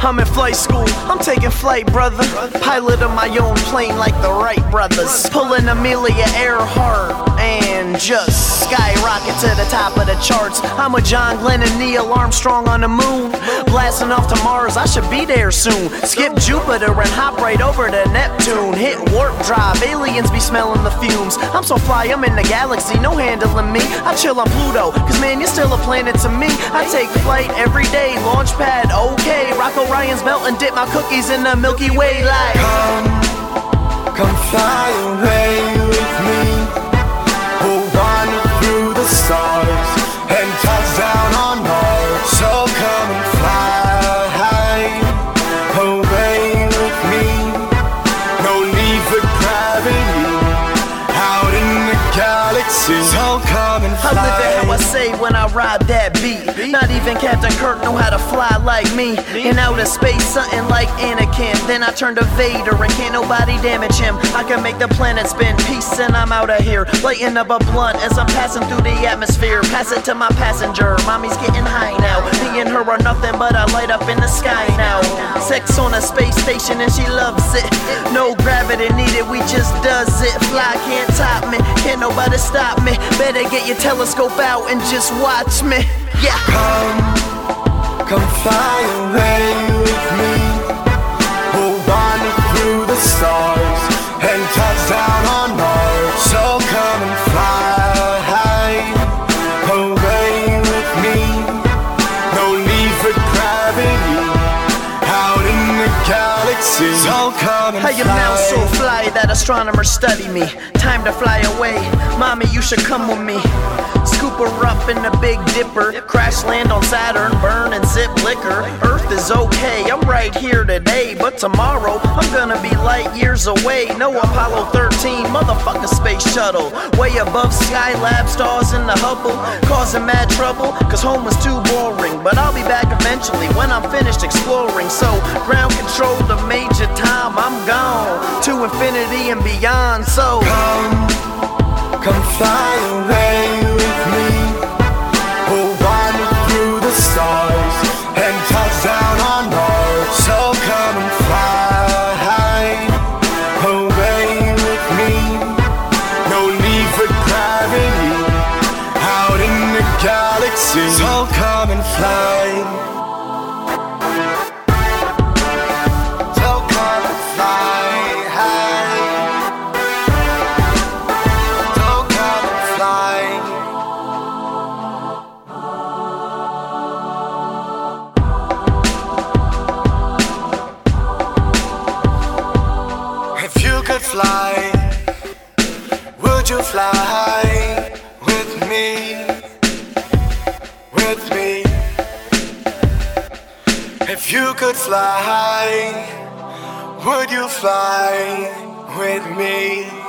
I'm in flight school, I'm taking flight, brother. Pilot of my own plane like the Wright brothers. Pulling Amelia Earhart and just skyrocket to the top of the charts. I'm with John Glenn and Neil Armstrong on the moon. Blasting off to Mars, I should be there soon. Skip Jupiter and hop right over to Neptune. Hit warp drive, aliens be smelling the fumes. I'm so fly, I'm in the galaxy, no handling me. I chill on Pluto, cause man, you're still a planet to me. I take flight every day, launch pad, okay. Rock Orion's belt and dip my cookies in the Milky Way light. Come fly away with me. We'll wander through the stars and touch down on Mars. So come and fly away with me. No need for gravity out in the galaxy. So come and fly. I live it how I say when I ride that beat. Not even Captain Kirk know how to fly like me. In outer space, something like Anakin. Then I turn to Vader and can't nobody damage him. I can make the planet spin, peace and I'm out of here. Lighting up a blunt as I'm passing through the atmosphere. Pass it to my passenger, mommy's getting high now. Me and her are nothing but a light up in the sky now. Sex on a space station and she loves it. No gravity needed, we just does it. Fly can't top me, can't nobody stop me. Better get your telescope out and just watch me. Yeah. Come fly away with me. We'll wander through the stars and touch down on Mars. So come and fly away with me. No need for gravity out in the galaxy. So come and I am now so fly that astronomers study me. Time to fly away, mommy, you should come with me. Scoop her up in the Big Dipper. Crash land on Saturn, burn and sip liquor. Earth is okay, I'm right here today. But tomorrow, I'm gonna be light years away. No Apollo 13, motherfucker space shuttle. Way above Skylab, stars in the Hubble. Causing mad trouble, cause home was too boring. But I'll be back eventually when I'm finished exploring. So, ground control to Major Tom, I'm gone to infinity and beyond. So, come fly away with me. We'll wander through the stars and touch down on Mars. So come and fly away with me. No need for gravity out in the galaxy. So come and fly. If you could fly, would you fly with me? With me. If you could fly, would you fly with me?